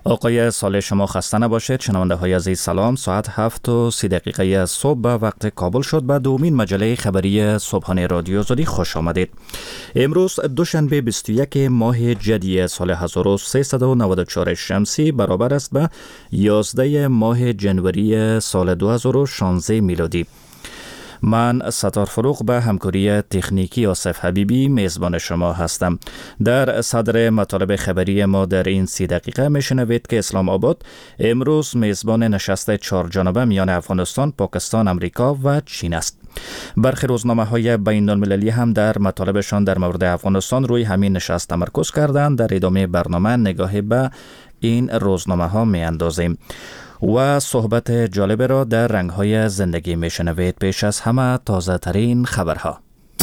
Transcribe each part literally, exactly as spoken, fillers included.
آقای صالح شما خسته نباشید. شنونده های عزیز سلام. ساعت هفت و سی دقیقه صبح به وقت کابل شد. به دومین مجله خبری صبحانه رادیو آزادی خوش آمدید. امروز دوشنبه بیست و یک ماه جدی سال هزار و سیصد و نود و چهار شمسی برابر است به یازده ماه جنوری سال دو هزار و شانزده میلادی. من ستار فروغ به همکاری تکنیکی آصف حبیبی میزبان شما هستم. در صدر مطالب خبری ما در این سی دقیقه میشنوید که اسلام آباد امروز میزبان نشست چهار جانبه میان افغانستان، پاکستان، امریکا و چین است. برخی روزنامه های بین المللی هم در مطالبشان در مورد افغانستان روی همین نشست تمرکز کردند. در ادامه برنامه نگاهی به این روزنامه ها می اندازیم و صحبت جالب را در رنگ‌های زندگی میشنوید. پیش از همه تازه ترین خبرها.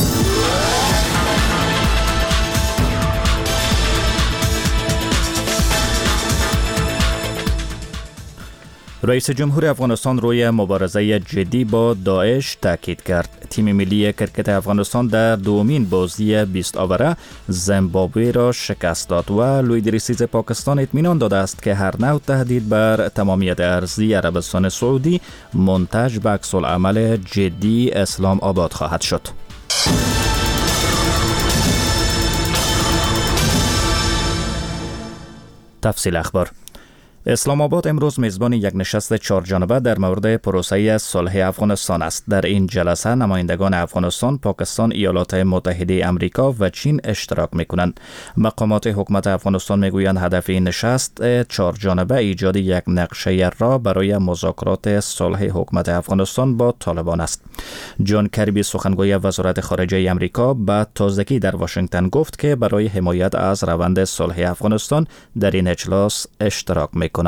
رئیس جمهور افغانستان روی مبارزه جدی با داعش تاکید کرد. تیم ملی کرکت افغانستان در دومین بازی بیست آوره زیمبابوه را شکست داد و لویدریسیز پاکستان اطمینان داده است که هر نوع تهدید بر تمامیت ارضی عربستان سعودی منتج به عکس‌العمل جدی اسلام آباد خواهد شد. تفصیل اخبار. اسلام آباد امروز میزبان یک نشست چهار جانبه در مورد پروسه صلح افغانستان است. در این جلسه نمایندگان افغانستان، پاکستان، ایالات متحده امریکا و چین اشتراک میکنند. مقامات حکومت افغانستان میگویند هدف این نشست چهار جانبه ایجاد یک نقشه راه برای مذاکرات صلح حکومت افغانستان با طالبان است. جان کربی سخنگوی وزارت خارجه امریکا به تازگی در واشنگتن گفت که برای حمایت از روند صلح افغانستان در این اجلاس اشتراک میکنند.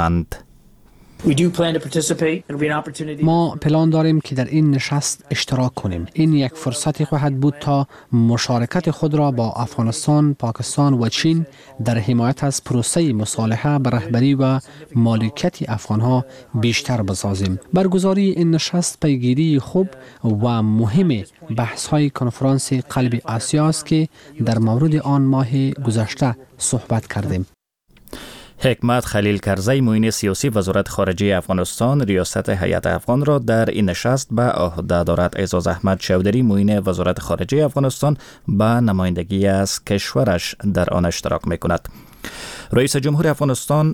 ما پلان داریم که در این نشست اشتراک کنیم. این یک فرصتی خواهد بود تا مشارکت خود را با افغانستان، پاکستان و چین در حمایت از پروسه مصالحه به رهبری و مالکیت افغانها بیشتر بسازیم. برگزاری این نشست پیگیری خوب و مهم بحث‌های کنفرانس قلب آسیا است که در مورد آن ماه گذشته صحبت کردیم. حکمت خلیل کرزی معین سیاسی وزارت خارجه افغانستان ریاست هیئت افغان را در این نشست به عهده دارد. اعزاز احمد چودری معین وزارت خارجه افغانستان به نمایندگی از کشورش در آن اشتراک میکند. رئیس جمهور افغانستان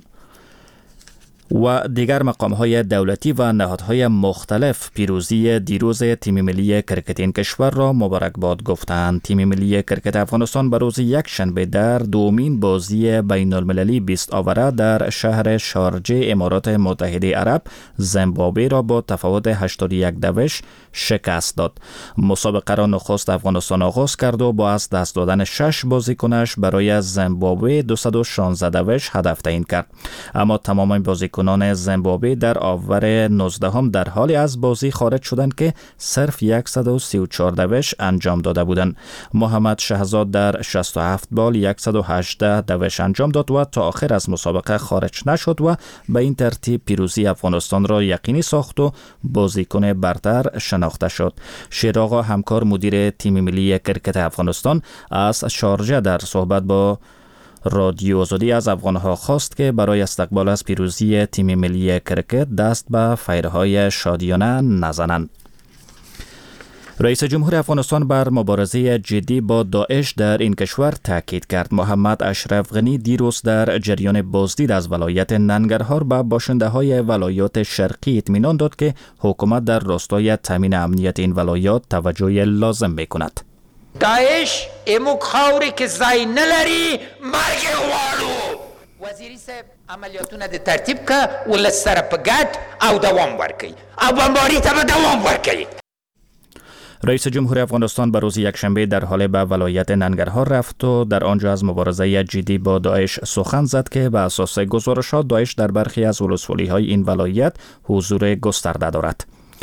و دیگر مقام‌های دولتی و نهادهای مختلف پیروزی دیروز تیم ملی کرکت این کشور را مبارکباد گفتند. تیم ملی کرکت افغانستان به روز یک شنبه در دومین بازی بین المللی بیست آوره در شهر شارجه امارات متحده عرب زیمبابوه را با تفاوت هشتاد و یک دوش شکست داد. مسابقه را نخست افغانستان آغاز کرد و با از دست دادن شش بازیکنش برای زیمبابوه دویست و شانزده دوش هدف تعیین کرد. اما تمام بازیکنان کنان زیمبابوه در آور نوزدهم در حالی از بازی خارج شدند که صرف صد و سی و چهار دوش انجام داده بودند. محمد شهزاد در شصت و هفت بال صد و هجده دوش انجام داد و تا آخر از مسابقه خارج نشد و به این ترتیب پیروزی افغانستان را یقینی ساخت و بازیکن برتر شناخته شد. شیراغا همکار مدیر تیم ملی کرکت افغانستان از شارجه در صحبت با رادیو آزادی از افغانها خواست که برای استقبال از پیروزی تیم ملی کرکت دست به فیرهای شادیانه نزنند. رئیس جمهور افغانستان بر مبارزه جدی با داعش در این کشور تاکید کرد. محمد اشرف غنی دیروز در جریان بازدید از ولایت ننگرهار به باشنده های ولایات شرقی اطمینان داد که حکومت در راستای تامین امنیت این ولایات توجه لازم میکند. داعش امو خاوری که زای نلری مرگ غواړو. وزیری صاحب عملیاتونه د ترتیب که ول سره په ګډ او دوام ورکړي او بمباری ته دوام ورکړي. رئیس جمهور افغانستان به روز یکشنبه در حال به ولایت ننگرهار رفت و در آنجا از مبارزه جدی با داعش سخن زد که به اساس گزارشات داعش در برخی از ولسوالی‌های این ولایت حضور گسترده دارد.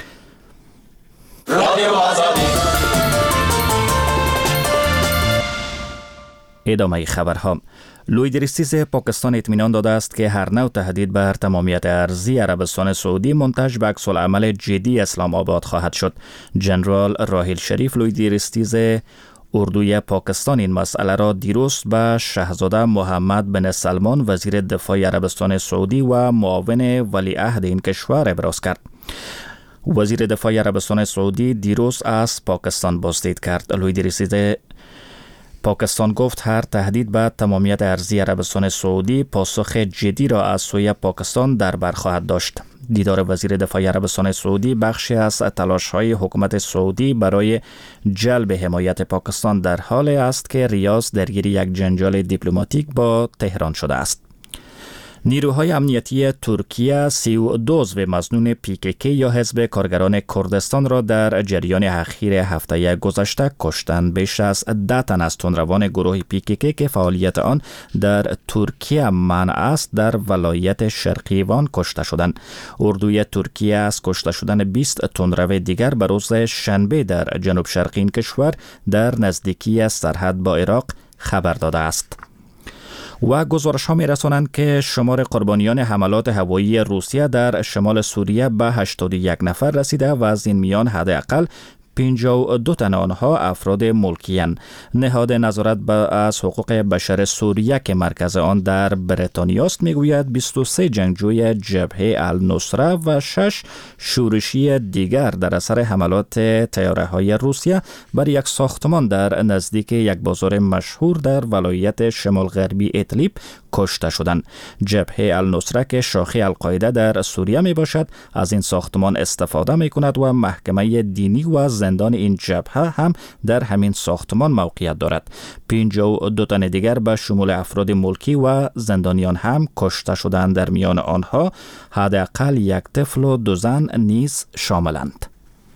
رادیو آزادی. ادامه خبرها. لویدریسیز پاکستان اطمینان داده است که هر نوع تهدید بر تمامیت ارضی عربستان سعودی منتج به عکس‌العمل جدی اسلام آباد خواهد شد. جنرال راحیل شریف لویدریسیز اردوی پاکستان این مسئله را دیروز به شاهزاده محمد بن سلمان وزیر دفاع عربستان سعودی و معاون ولیعهد این کشور ابراز کرد. وزیر دفاع عربستان سعودی دیروز از پاکستان بازدید کرد. لوید رسیده پاکستان گفت هر تهدید به تمامیت ارضی عربستان سعودی پاسخ جدی را از سوی پاکستان در بر خواهد داشت. دیدار وزیر دفاع عربستان سعودی بخشی از تلاش‌های حکومت سعودی برای جلب حمایت پاکستان در حال است که ریاض درگیر یک جنجال دیپلماتیک با تهران شده است. نیروهای امنیتی ترکیه سی و دو عضو مظنون پی کی کی یا حزب کارگران کردستان را در جریان اخیر هفته گذشته کشتند. بیش از ده تن از تندروان گروه پی کی کی که فعالیت آن در ترکیه منع است در ولایت شرقی وان کشته شدند. اردوی ترکیه از کشته شدن بیست تندرو دیگر به روز شنبه در جنوب شرقی این کشور در نزدیکی سرحد با عراق خبر داده است. و گزارش ها می رسانند که شمار قربانیان حملات هوایی روسیه در شمال سوریه به هشتاد و یک نفر رسیده و از این میان حداقل پنجاه و دو تن آنها افراد ملکی‌اند. نهاد نظارت از حقوق بشر سوریه که مرکز آن در بریتانیا است میگوید بیست و سه جنگجوی جبهه النصره و شش شورشی دیگر در اثر حملات طیاره‌های روسیه بر یک ساختمان در نزدیک یک بازار مشهور در ولایت شمال غربی ادلیب کشته شدند. جبهه النصره که شاخه القاعده در سوریه می باشد از این ساختمان استفاده می کند و محکمه دینی و زندان این جبهه هم در همین ساختمان موقعیت دارد. پنجاه و دو تن دیگر به شمول افراد ملکی و زندانیان هم کشته شدند. در میان آنها حداقل یک طفل و دو زن نیز شاملند.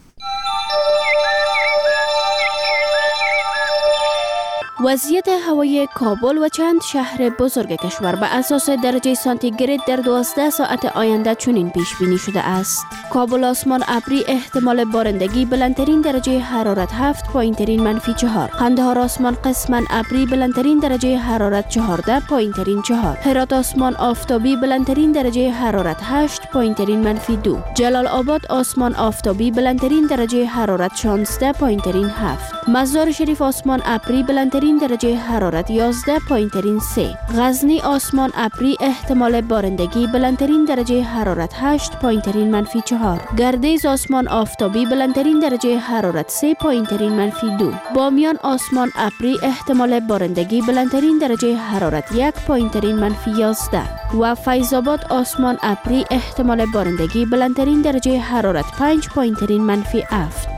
وضعیت هوایی کابل و چند شهر بزرگ کشور به اساس درجه سانتیگراد در دوازده ساعت آینده چنین پیش بینی شده است. کابل آسمان ابری احتمال بارندگی بلندترین درجه حرارت هفت پایین ترین منفی چهار. قندهار آسمان قسما ابری بلندترین درجه حرارت چهارده پایین ترین چهار. هرات آسمان آفتابی بلندترین درجه حرارت هشت پایین ترین منفی دو. جلال آباد آسمان آفتابی بلندترین درجه حرارت شانزده پایین ترین هفت. مزار شریف آسمان ابری بلندترین درجه حرارت یازده پایین ترین سه. غزنی آسمان ابری احتمال بارندگی بلندترین درجه حرارت هشت پایین ترین منفی چهار. گردیز آسمان آفتابی بلندترین درجه حرارت سه پایین ترین منفی دو. بامیان آسمان ابری احتمال بارندگی بلندترین درجه حرارت یک پایین ترین منفی یازده. و فیض آباد آسمان ابری احتمال بارندگی بلندترین درجه حرارت پنج پایین ترین منفی هفت.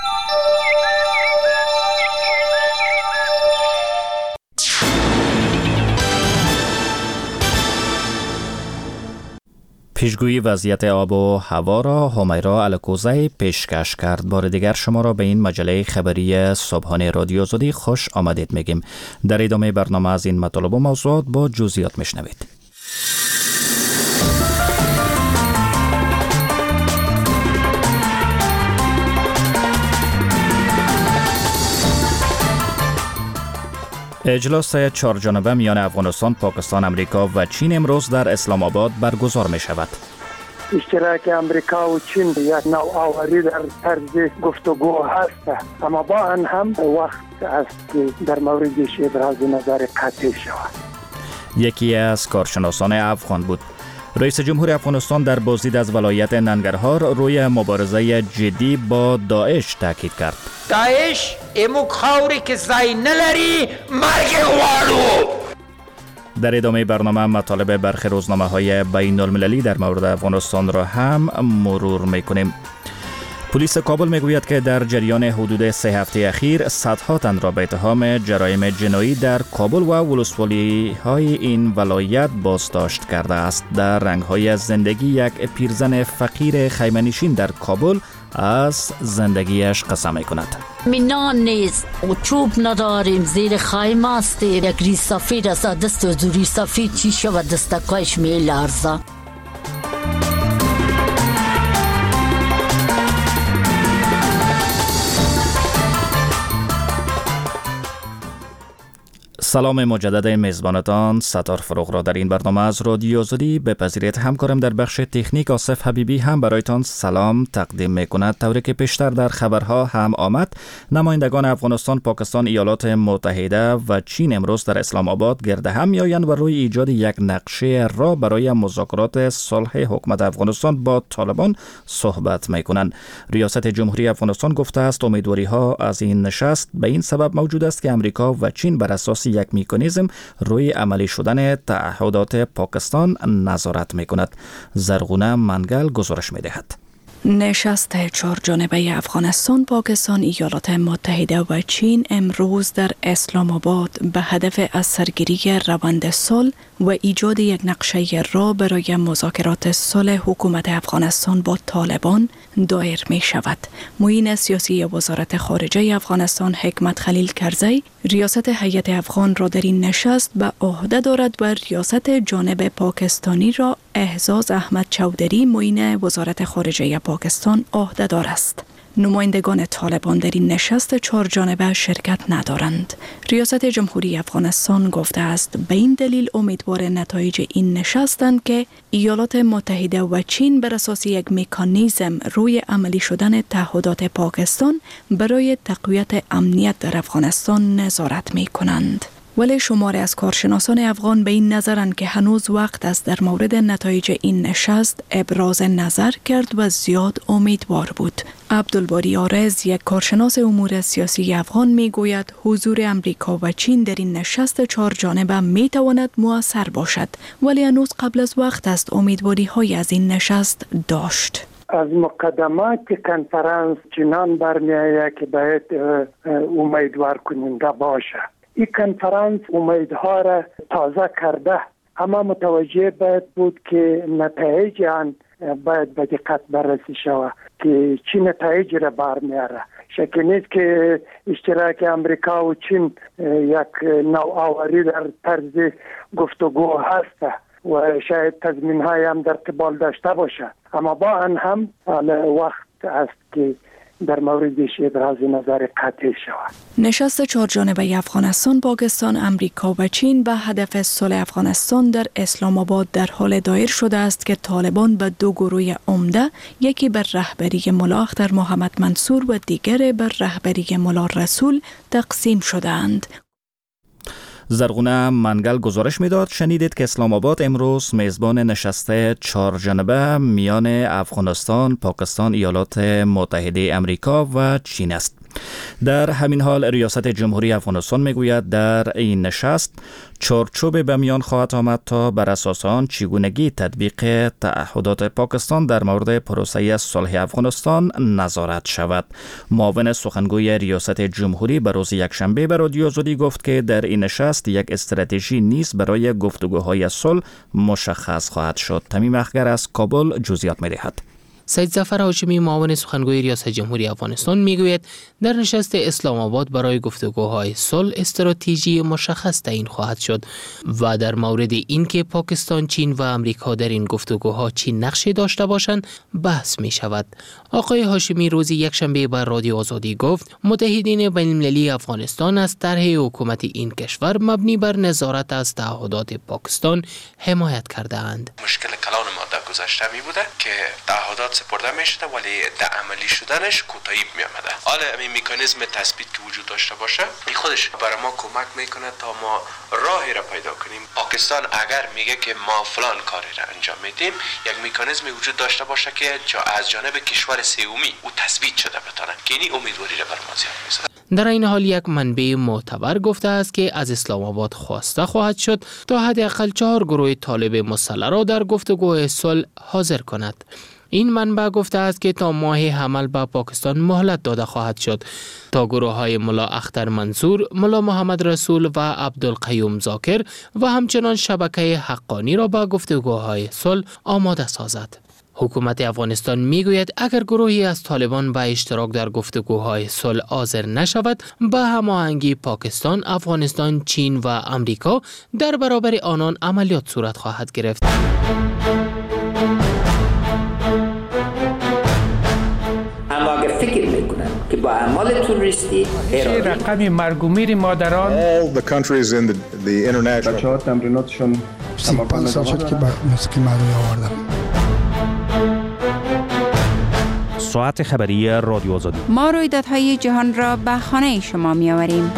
پیشگویی وضعیت آب و هوا را همیرا الکوزی پیشکش کرد. بار دیگر شما را به این مجله خبری صبحانه رادیو آزادی خوش آمدید میگیم. در ادامه برنامه از این مطالب و موضوعات با جزئیات میشنوید. اجلاس چهارجانبه میان افغانستان، پاکستان، امریکا و چین امروز در اسلام آباد برگزار می شود. اشتراک امریکا و چین یک نوآوری در طرز گفتگو هست، اما با آن هم وقت است که در موردش ابراز نظر قطعی شود. یکی از کارشناسان افغان بود. رئیس جمهور افغانستان در بازدید از ولایت ننگرهار روی مبارزه جدی با داعش تاکید کرد. داعش امو خاوری که زای نلری مرگ غواړو. در ادامه برنامه مطالب برخی روزنامه های بین المللی در مورد افغانستان را هم مرور میکنیم. پلیس کابل میگوید که در جریان حدود سه هفته اخیر صدها تن را به اتهام جرایم جنایی در کابل و ولسوالی های این ولایت بازداشت کرده است. در رنگ های زندگی یک پیرزن فقیر خیمه‌نشین در کابل از زندگیش قسم می کند. نان نیست و چوب نداریم، زیر خیمه است، یک ریش سفید است، دست و ریش سفید چی شود دستکایش می لرزه. سلام مجدد میزبانتان ستار فروغ را در این برنامه از رادیو آزادی بپذیرید. همکارم در بخش تکنیک آصف حبیبی هم برایتان سلام تقدیم میکند. طوری که پیشتر در خبرها هم آمد، نمایندگان افغانستان، پاکستان، ایالات متحده و چین امروز در اسلام آباد گرد هم میآیند و روی ایجاد یک نقشه را برای مذاکرات صلح حکومت افغانستان با طالبان صحبت میکنند. ریاست جمهوری افغانستان گفته است امیدواری ها از این نشست به این سبب موجود است که امریکا و چین بر اساس یک میکانیزم روی عملی شدن تعهدات پاکستان نظارت میکند. زرغونه منگل گزارش میدهد. نشست چهار جانبه افغانستان، پاکستان، ایالات متحده و چین امروز در اسلام آباد به هدف از سرگیری روند صلح و ایجاد یک نقشه راه برای مذاکرات صلح حکومت افغانستان با طالبان دایر می شود. معین سیاسی وزارت خارجه افغانستان حکمت خلیل کرزی ریاست هیئت افغان را در این نشست به عهده دارد و ریاست جانب پاکستانی را اعزاز احمد چودری معین وزارت خارجه پاکستان عهده دار است. نمایندگان طالبان در این نشست چهار جانبه شرکت ندارند. ریاست جمهوری افغانستان گفته است به این دلیل امیدوار نتایج این نشستند که ایالات متحده و چین بر اساس یک مکانیزم روی عملی شدن تعهدات پاکستان برای تقویت امنیت در افغانستان نظارت می کنند. ولی شماری از کارشناسان افغان به این نظرند که هنوز وقت است در مورد نتایج این نشست ابراز نظر کرد و زیاد امیدوار بود. عبدالباری آرز، یک کارشناس امور سیاسی افغان، می گوید حضور امریکا و چین در این نشست چهار جانبه می تواند مؤثر باشد، ولی هنوز قبل از وقت است امیدواری های از این نشست داشت. از مقدمات کنفرانس چنان برمی آید که باید امیدوار کننده باشه. این کنفرانس امیدها را تازه کرده، اما متوجه باید بود که نتایج آن باید به دقت بررسی شود که چی نتایج را برمیاره. شکی نیست که اشتراک امریکا و چین یک نوآوری در طرز گفتگو هست و شاید تضمین های هم در قبال داشته باشه، اما با آن هم وقت است که در موردش ابراز نظر قطعی شود. نشست چهار جانبه افغانستان، پاکستان، امریکا و چین به هدف صلح افغانستان در اسلام آباد در حال دایر شده است که طالبان به دو گروه عمده، یکی بر رهبری ملا اختر محمد منصور و دیگر بر رهبری ملا رسول تقسیم شده‌اند. زرغونه منگل گزارش میداد. شنیدید که اسلام آباد امروز میزبان نشست چهار جانبه میان افغانستان، پاکستان، ایالات متحده امریکا و چین است. در همین حال ریاست جمهوری افغانستان میگوید در این نشست چارچوب به میان خواهد آمد تا بر اساس آن چگونگی تطبیق تعهدات پاکستان در مورد پروسه صلح افغانستان نظارت شود. معاون سخنگوی ریاست جمهوری به روز یکشنبه به رادیو آزادی گفت که در این نشست یک استراتژی نیز برای گفتگوهای صلح مشخص خواهد شد. تمیم اخگر از کابل جزئیات می‌دهد. سید ظفر هاشمی، معاون سخنگوی ریاست جمهوری افغانستان، میگوید در نشست اسلام آباد برای گفتگوهای صلح استراتژی مشخص تعیین خواهد شد و در مورد اینکه پاکستان، چین و امریکا در این گفتگوها چی نقشی داشته باشند بحث می شود. آقای هاشمی روز یکشنبه بر رادیو آزادی گفت متحدین بین‌المللی افغانستان از طرح حکومت این کشور مبنی بر نظارت از تعهدات پاکستان حمایت کرده اند. مشکل کلان ما در گذشته می بوده که تعهدات سپرده می شده ولی در عملی شدنش کوتاهی می آمده. حالا این مکانیزم تثبیت که وجود داشته باشه این خودش برای ما کمک میکنه تا ما راهی را پیدا کنیم. پاکستان اگر میگه که ما فلان کاری را انجام میدیم، یک مکانیزمی وجود داشته باشه که از جانب کشور سومی او تثبیت شده بتونه که این امیدواری را بر ما زیاد میسازه. در این حال یک منبع معتبر گفته است که از اسلام آباد خواسته خواهد شد تا حداقل چهار گروه طالب مسلح را در گفتگوهای صلح حاضر کند. این منبع گفته است که تا ماه حمل به پاکستان مهلت داده خواهد شد تا گروه های ملا اختر منصور، ملا محمد رسول و عبدالقیوم ذاکر و همچنان شبکه حقانی را به گفتگوهای صلح آماده سازد. حکومت افغانستان میگوید اگر گروهی از طالبان به اشتراک در گفتگوهای صلح حاضر نشود، به هماهنگی پاکستان، افغانستان، چین و امریکا در برابر آنان عملیات صورت خواهد گرفت. اما اگر فکر میکنن که که با اعمال تروریستی ارائه رقم مرگ و میر مادران all the countries in the, the international بچه‌ها تمریناتشون پنج سال شد که موسیقی مردمی آوردم. ساعت خبری رادیو آزادی. ما رویدادهای جهان را به خانه شما می آوریم.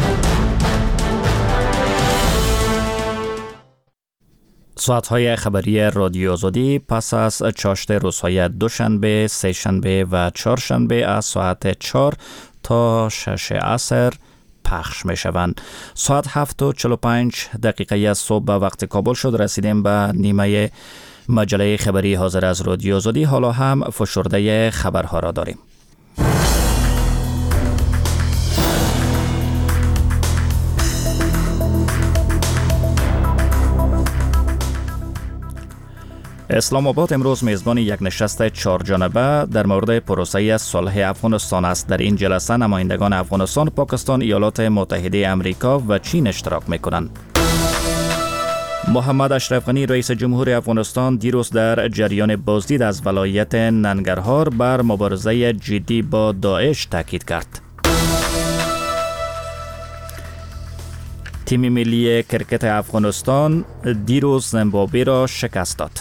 ساعت‌های خبری رادیو آزادی پس از چاشت روزهای دوشنبه، سه شنبه و چهارشنبه از ساعت چهار تا شش عصر پخش می شوند. ساعت هفت و چهل و پنج دقیقه از صبح به وقت کابل شد. رسیدیم به نیمه مجله خبری حاضر از رادیو آزادی. حالا هم فشرده خبرها را داریم. اسلام آباد امروز میزبان یک نشست چهار جانبه در مورد پروسه صلح افغانستان است. در این جلسه نمایندگان افغانستان، پاکستان، ایالات متحده امریکا و چین اشتراک میکنند. محمد اشرف غنی رئیس جمهور افغانستان دیروز در جریان بازدید از ولایت ننگرهار بر مبارزه جدی با داعش تاکید کرد. تیم ملی کرکت افغانستان دیروز زیمبابوه را شکست داد.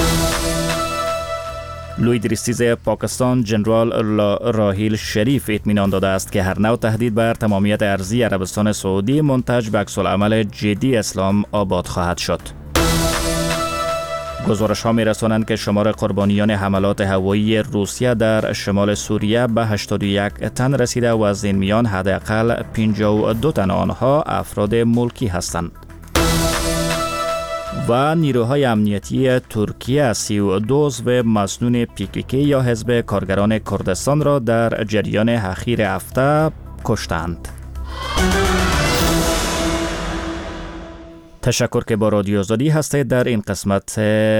لوی دریستیز پاکستان جنرال راحیل شریف اطمینان داده است که هر نوع تهدید بر تمامیت ارضی عربستان سعودی منتج به عکس‌العمل جدی اسلام آباد خواهد شد. گزارش ها می رسانند که شمار قربانیان حملات هوایی روسیه در شمال سوریه به هشتاد و یک تن رسیده و از این میان حداقل پنجاه و دو تن آنها افراد ملکی هستند. و نیروهای امنیتی ترکیه سی و دو عضو مسنون پی کی کی یا حزب کارگران کردستان را در جریان اخیر هفته کشتند. تشکر که با رادیو آزادی هستید. در این قسمت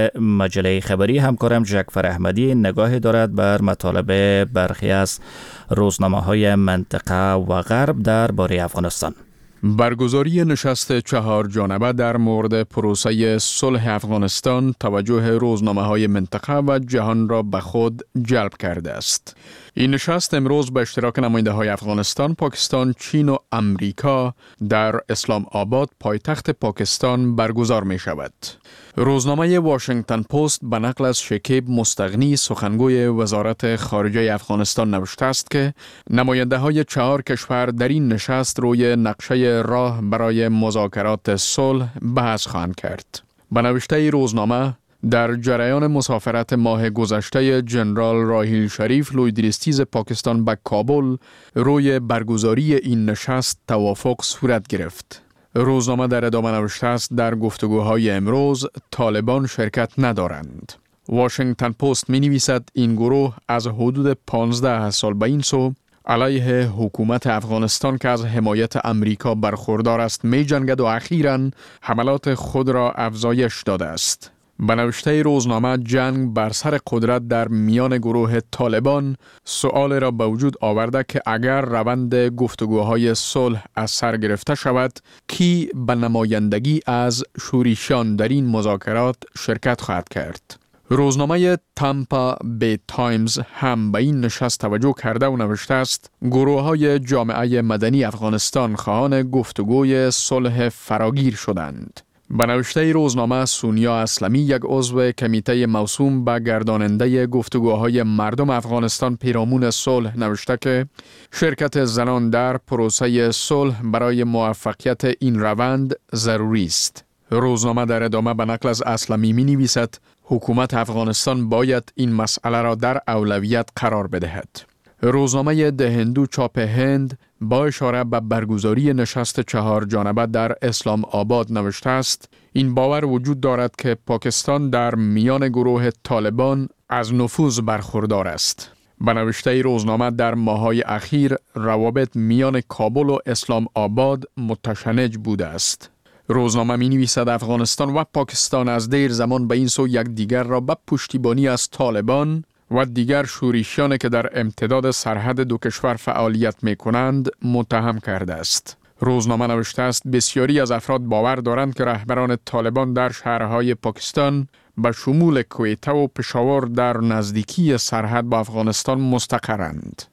مجله خبری همکارم جعفر احمدی نگاهی دارد بر مطالب برخی از روزنامه‌های منطقه و غرب درباره افغانستان. برگزاری نشست چهار جانبه در مورد پروسه صلح افغانستان توجه روزنامه‌های منطقه و جهان را به خود جلب کرده است. این نشست امروز به اشتراک نماینده‌های افغانستان، پاکستان، چین و امریکا در اسلام آباد پایتخت پاکستان برگزار می شود. روزنامه واشنگتن پست به نقل از شکیب مستغنی سخنگوی وزارت خارجه افغانستان نوشته است که نماینده‌های چهار کشور در این نشست روی نقشه راه برای مذاکرات صلح بحث خواهند کرد. به نوشته روزنامه، در جریان مسافرت ماه گذشته جنرال راحیل شریف لوی دریستیز پاکستان به کابل روی برگزاری این نشست توافق صورت گرفت. روزنامه در ادامه نوشته است در گفتگوهای امروز طالبان شرکت ندارند. واشنگتن پست می نویسد این گروه از حدود پانزده سال به این سو علیه حکومت افغانستان که از حمایت امریکا برخوردار است می جنگد و اخیراً حملات خود را افزایش داده است. به نوشته روزنامه، جنگ بر سر قدرت در میان گروه طالبان سؤال را به وجود آورده که اگر روند گفتگوهای صلح از سر گرفته شود، کی به نمایندگی از شوریشان در این مذاکرات شرکت خواهد کرد. روزنامه تامپا بی تایمز هم به این نشست توجه کرده و نوشته است گروه های جامعه مدنی افغانستان خواهان گفتگوی صلح فراگیر شدند. به نوشته روزنامه، سونیا اسلمی، یک عضو کمیته موسوم به گرداننده گفتگوهای مردم افغانستان پیرامون صلح، نوشته که شرکت زنان در پروسه صلح برای موفقیت این روند ضروری است. روزنامه در ادامه به نقل از اسلمی می نویسد حکومت افغانستان باید این مسئله را در اولویت قرار بدهد. روزنامه ده هندو چاپ هند با اشاره به برگزاری نشست چهار جانبه در اسلام آباد نوشته است این باور وجود دارد که پاکستان در میان گروه طالبان از نفوذ برخوردار است. به نوشته روزنامه، در ماه‌های اخیر روابط میان کابل و اسلام آباد متشنج بوده است. روزنامه می نویسد افغانستان و پاکستان از دیر زمان به این سو یک دیگر را به پشتیبانی از طالبان و دیگر شورشیانی که در امتداد سرحد دو کشور فعالیت می کنند متهم کرده است. روزنامه نوشته است بسیاری از افراد باور دارند که رهبران طالبان در شهرهای پاکستان به شمول کویته و پشاور در نزدیکی سرحد با افغانستان مستقرند.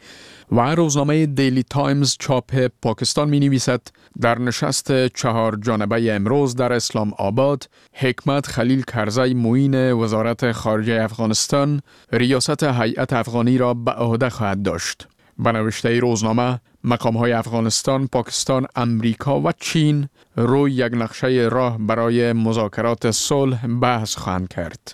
و روزنامه دیلی تایمز چاپ پاکستان می نویسد در نشست چهار جانبه امروز در اسلام آباد حکمت خلیل کرزی معین وزارت خارجه افغانستان ریاست هیئت افغانی را به عهده خواهد داشت. به نوشته روزنامه مقام‌های افغانستان، پاکستان، امریکا و چین روی یک نقشه راه برای مذاکرات صلح بحث خواهند کرد.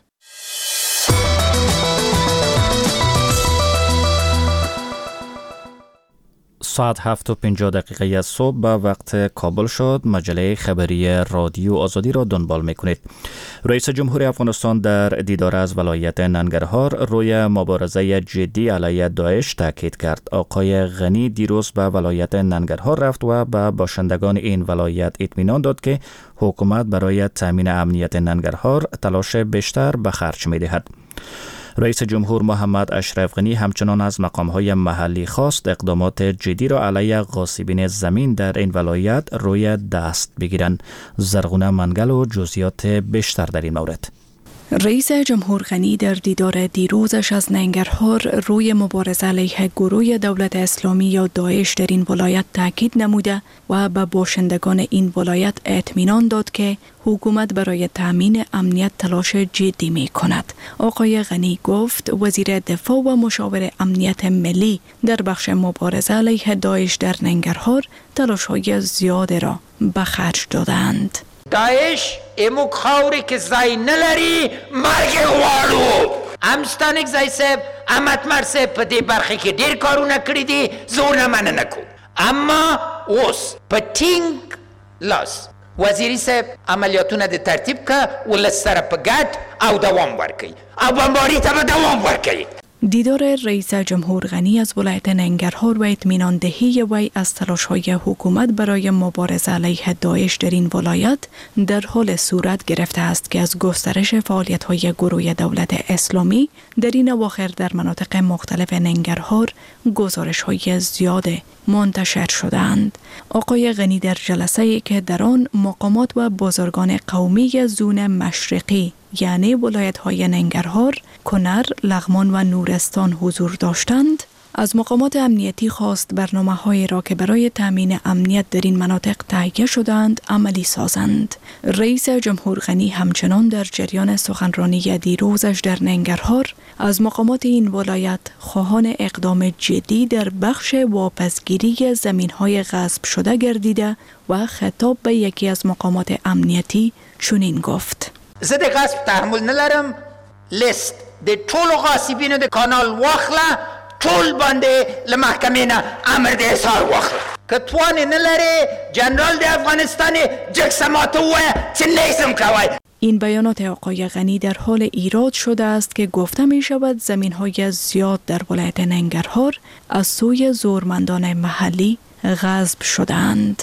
ساعت هفت و پنجاه دقیقه از صبح به وقت کابل شد. مجله خبری رادیو آزادی را دنبال میکنید. رئیس جمهور افغانستان در دیدار از ولایت ننگرهار روی مبارزه جدی علیه داعش تاکید کرد. آقای غنی دیروز به ولایت ننگرهار رفت و به باشندگان این ولایت اطمینان داد که حکومت برای تامین امنیت ننگرهار تلاش بیشتر به خرج می‌دهد. رئیس جمهور محمد اشرف غنی همچنان از مقام‌های محلی خواست اقدامات جدی را علیه غاصبین زمین در این ولایت روی دست بگیرند. زرغونه منگل و جزئیات بیشتر در این مورد. رئیس جمهور غنی در دیدار دیروزش از ننگرهار روی مبارزه علیه گروه دولت اسلامی یا داعش در این ولایت تاکید نموده و به باشندگان این ولایت اطمینان داد که حکومت برای تامین امنیت تلاش جدی می کند. آقای غنی گفت وزیر دفاع و مشاور امنیت ملی در بخش مبارزه علیه داعش در ننگرهار تلاش‌های زیاد را به خرج دادند. داعش امو خاوری که زای نلری مرگ غواړو. امستانک زای صاحب احمد مر صاحب په دې برخه کې ډیر کارونه کړی دي، زونه مننه کو. اما اوس په ټینګ لاس وزیری صاحب عملیاتونه د ترتیب که ولس سره په ګډ او دوام ورکړي او بمباری ته به دوام ورکړي. دیدار رئیس جمهور غنی از ولایت ننگرهار و اطمینان دهی وی از تلاش‌های حکومت برای مبارزه علیه داعش در این ولایت در حال صورت گرفته است که از گسترش فعالیت‌های گروه دولت اسلامی در این اواخر در مناطق مختلف ننگرهار گزارش‌های زیاد منتشر شدند. آقای غنی در جلسه‌ای که در آن مقامات و بزرگان قومی زون مشرقی یعنی ولایت‌های ننگرهار، کنر، لغمان و نورستان حضور داشتند، از مقامات امنیتی خواست برنامه‌هایی را که برای تامین امنیت در این مناطق تهیه شدند عملی سازند. رئیس جمهور غنی همچنان در جریان سخنرانی دیروزش در ننگرهار از مقامات این ولایت خواهان اقدام جدی در بخش واپسگیری زمین‌های غصب شده گردیده و خطاب به یکی از مقامات امنیتی چنین گفت: زه د غصب تحمل نلرم. لیست د ټولو غاصبینو د کانال واخله، ټول باندې له محکمې نه امر د احضار واخله. که توان نه لرې جنرال د افغانستان جکسماتو ووایه چې نیسم کوی. این بیانات آقای غنی در حال ایراد شده است که گفته می شود زمین‌های زیاد در ولایت ننگرهار از سوی زورمندان محلی غصب شدند.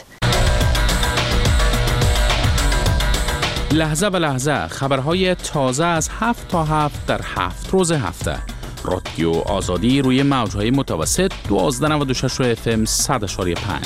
لحظه به لحظه خبرهای تازه از هفت تا هفت در هفت روز هفته. رادیو آزادی روی موجهای متوسط دوازده و نود و شش اف ام صد و پنج.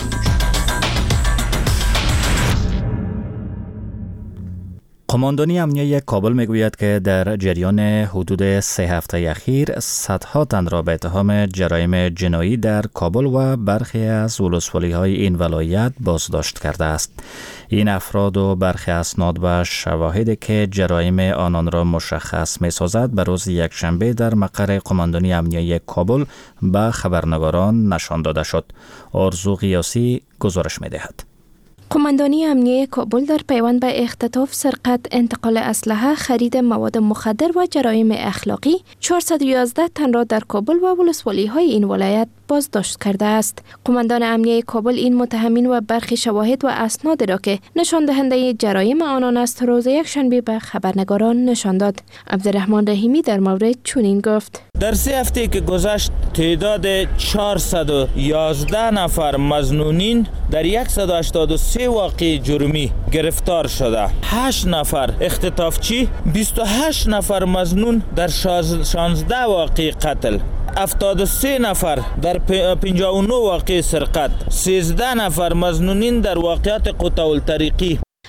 قماندانی امنیه کابل میگوید که در جریان حدود سه هفته اخیر صدها تن را به اتهام جرایم جنایی در کابل و برخی از ولسوالی‌های این ولایت بازداشت کرده است. این افراد و برخی اسناد و شواهدی که جرایم آنان را مشخص می‌سازد به روز یکشنبه در مقر قماندانی امنیه کابل به خبرنگاران نشان داده شد. آرزو قیاسی گزارش می‌دهد. قماندانی امنیه کابل در پیوند به اختطاف، سرقت، انتقال اسلحه، خرید مواد مخدر و جرایم اخلاقی چهارصد و یازده تن را در کابل و ولسوالی‌های این ولایت بازداشت کرده است. قماندان امنیه کابل این متهمین و برخی شواهد و اسناد را که نشان دهنده جرایم آنان است روز یکشنبه به خبرنگاران نشان داد. عبدالرحمن رحیمی در مورد چنین گفت: در سه هفته که گذشت تعداد چهارصد و یازده نفر مظنونین در صد و هشتاد و سه واقعه جرمی گرفتار شده. هشت نفر اختطافچی، بیست و هشت نفر مظنون در شانزده واقعه قتل، هفتاد و سه نفر در پنجاه و نه واقعه سرقت، سیزده نفر مظنونین در واقعات قطع الطریقی.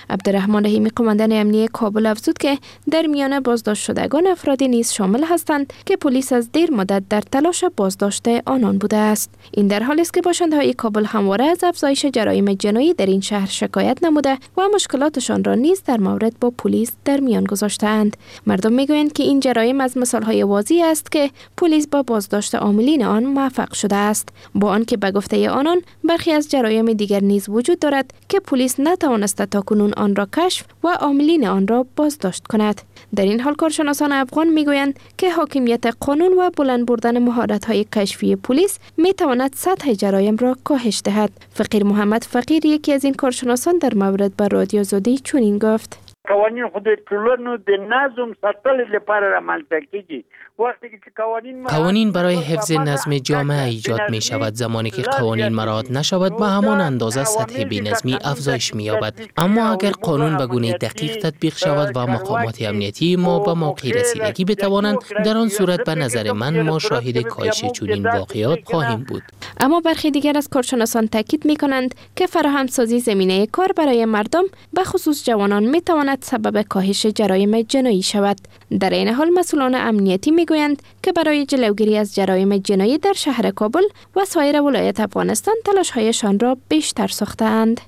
عبدالرحمن رحیمی قماندان امنیه کابل افزود که در میان بازداشت شدگان افرادی نیز شامل هستند که پلیس از دیر مدت در تلاش بازداشت آنان بوده است. این در حالی است که باشنده‌های کابل همواره از افزایش جرایم جنایی در این شهر شکایت نموده و مشکلاتشان را نیز در مورد با پلیس در میان گذاشته‌اند. مردم میگویند که این جرایم از مثال‌های واضحی است که پلیس با بازداشت عاملین آن موفق شده است، با آنکه به گفته آنان برخی از جرایم دیگر نیز وجود دارد که پلیس نتوانسته تاکنون آن را کشف و عاملین آن را بازداشت کند. در این حال کارشناسان افغان میگویند که حاکمیت قانون و بلند بردن مهارت‌های کشفی پلیس میتواند سطح جرایم را کاهش دهد. فقیر محمد فقیر یکی از این کارشناسان در مورد به رادیو آزادی چنین گفت: قوانین خود ټولنو د نظم ساتلو لپاره رامنځته کیږي. وقتی که قوانین قوانین برای حفظ نظم جامعه ایجاد می شود. زمانی که قوانین مراعات نشود به همان اندازه سطح بی‌نظمی افزایش می یابد. اما اگر قانون به گونه دقیق تطبیق شود و مقامات امنیتی ما به موقع رسیدگی بتوانند، در آن صورت به نظر من ما شاهد کاهش چنین واقعات خواهیم بود. اما برخی دیگر از کارشناسان تاکید می کنند که فراهمسازی زمینه کار برای مردم به خصوص جوانان می تواند سبب کاهش جرایم جنایی شود. در این حال مسئولان امنیتی میگویند که برای جلوگیری از جرایم جنایی در شهر کابل و سایر ولایت افغانستان تلاش‌هایشان را بیشتر ساخته‌اند.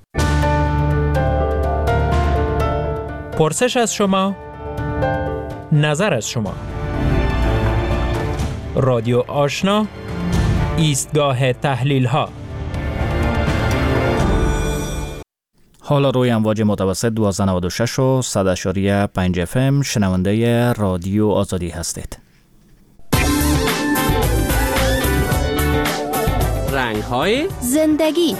پرسش از شما، نظر از شما. رادیو آشنا، ایستگاه تحلیل‌ها. حالا روی امواج متوسط دویست و نود و شش و صد و پنج اف ام شنونده رادیو آزادی هستید. رنگ‌های زندگی.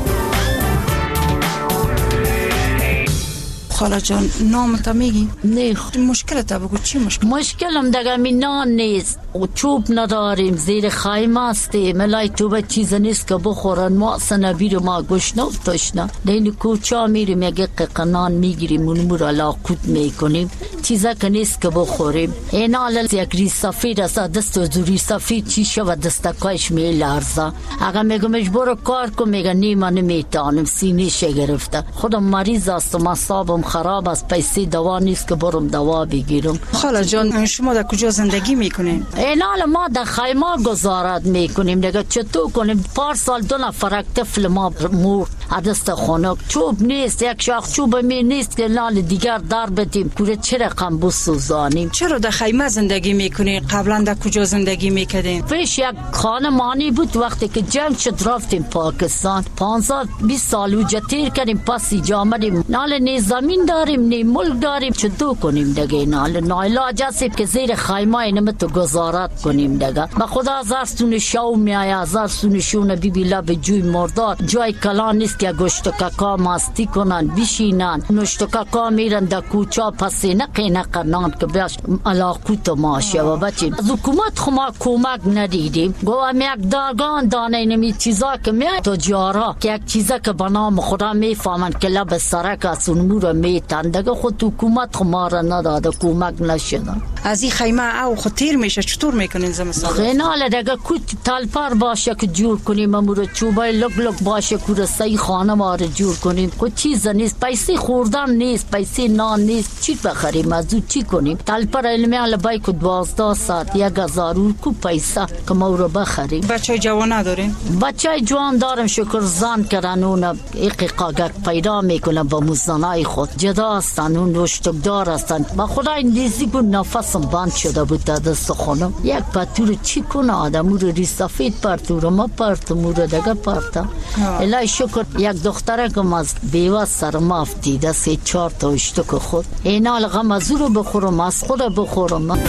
خاله جان نامتا میگی؟ نه. مشکلتا بگو چی مشکل؟ مشکلم دیگه می نان نیست و چوب نداریم، زیر خیمه هستیم، ملای چوب چیز نیست که بخورن، ما اصلا بیرو ما گوشنه و تشنه دین کوچا میریم یک قنان میگیریم اونمو را لاقوت میکنیم، چیزا که نیست که بخوریم. این حال یک ریز سفید است، دست و زوری سفید چی شود دستکایش میلرزه. اگه میگم برو کار کن میگه نی من نمیتانم، سینه‌ش گرفته، خودم مریض هستم، اعصابم خراب است، پیسه دوا نیست که برم دوا بگیرم. خاله جان شما در کجا زندگی میکنین؟ این حال ما در خیمه گزارت میکنیم دیگه، چطور کنیم؟ پار سال دو نفر طفل ما مرد دست خنک، چوب نیست، یک شاخ چوب می نیست که نال دیگر دار بدیم کوره چه رقم بسوزانیم. چرا در خیمه زندگی میکنین؟ قبلا در کجا زندگی میکردین؟ پیش یک خانمانی بود وقتی که جنگ شد رفتیم پاکستان، پانزده بیست سال وجه تیر کردیم، پسی جامدیم، نال نی زمین داریم نی ملک داریم، چطور کنیم دیگه؟ نال نایلاج هستیم که زیر خیمه اینم تو گزارت کنیم دیگه. با خدا هزار سون شو میای، هزار سون شونه بی بی لب جوی مردار، جای کلان نیست که گوشت و ککا ماستی کنن بشینن، نوشت و ککا میرن در کوچا پسی نقینه قرنان که بیاش علاقوت ماشه و بچیم. از حکومت خما کمک ندیدیم، گوهم یک داگان دانه نمی چیزا که میای تو جارا که یک چیزا که بنام خدا میفهمن که لب سرک از اون مورا میتن دیگه، خود حکومت خما را نداده، کمک نشدن. از این خیمه او خود تیر میشه چطور میکنین زمستان؟ خینال دیگه کوت تلپر باشه که جور کنیم، امور چوبای لگ لگ باشه که سی خانه ما رو جور کنیم، خود چیز نیست، پیسه خوردن نیست، پیسه نان نیست، چی بخریم از او چی کنیم؟ تلپر علمی علبای که دوازده ساعت یک هزار کو پیسه که ما رو بخریم. بچه جوان نداریم؟ بچه جوان دارم، شکر زن کردن اون ایقی قاگک پیدا میکنن با موزنای خود، جدا هستن، اون رشتگدار هستن. با خدا این دیزی بود نفسم بند شده بود در دست خونم، یک پتور چی کنه آدم رو ری سفید پرتور ما پرتم رو دیگه پرتم. الهی شکر یک دختره که از بیوه سرم افتیده سه چهار تا اشتک خود، این حال غم از رو بخورم از خود بخورم.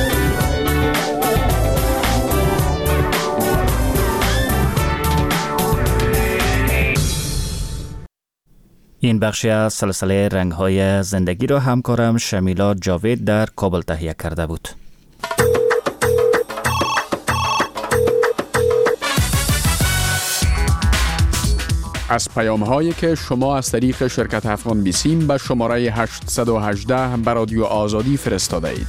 این بخشی از سلسله رنگ‌های زندگی را همکارم شمیلا جاوید در کابل تهیه کرده بود. از پیام هایی که شما از طریق شرکت افغان بیسیم به شماره هشت یک هشت به رادیو آزادی فرستاده اید.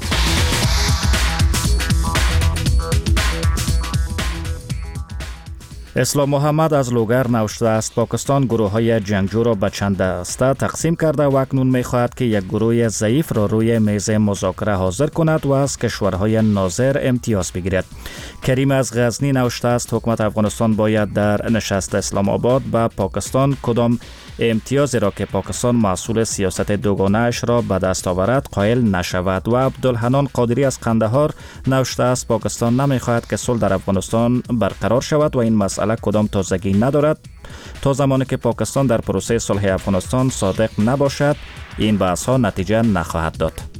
اسلام محمد از لوگر نوشته است پاکستان گروه های جنگجو را به چند دسته تقسیم کرده و اکنون می خواهد که یک گروه ضعیف را روی میز مذاکره حاضر کند و از کشورهای ناظر امتیاز بگیرد. کریم از غزنی نوشته است حکومت افغانستان باید در نشست اسلام آباد به پاکستان کدام امتیازی را که پاکستان مسئول سیاست دوگانه اش را به دست آورد قائل نشود. و عبدالحنان قادری از قندهار نوشته است پاکستان نمی خواهد که صلح در افغانستان برقرار شود و این مسئله کدام تازگی ندارد. تا زمانی که پاکستان در پروسه صلح افغانستان صادق نباشد این بحث ها نتیجه نخواهد داد.